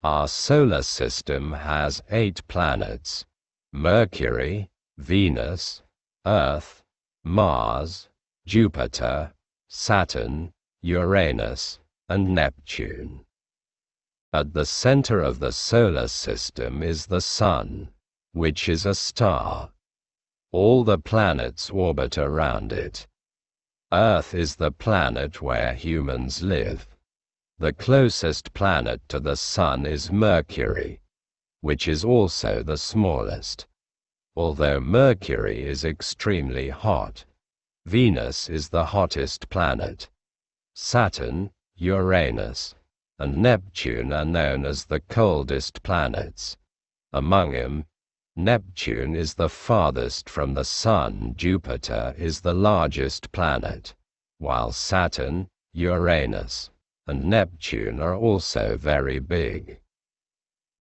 Our solar system has 8 planets: Mercury, Venus, Earth, Mars, Jupiter, Saturn, Uranus, and Neptune. At the center of the solar system is the Sun, which is a star. All the planets orbit around it. Earth is the planet where humans live. The closest planet to the Sun is Mercury, which is also the smallest. Although Mercury is extremely hot, Venus is the hottest planet. Saturn, Uranus, and Neptune are known as the coldest planets. Among them, Neptune is the farthest from the Sun. Jupiter is the largest planet, while Saturn, Uranus, and Neptune are also very big.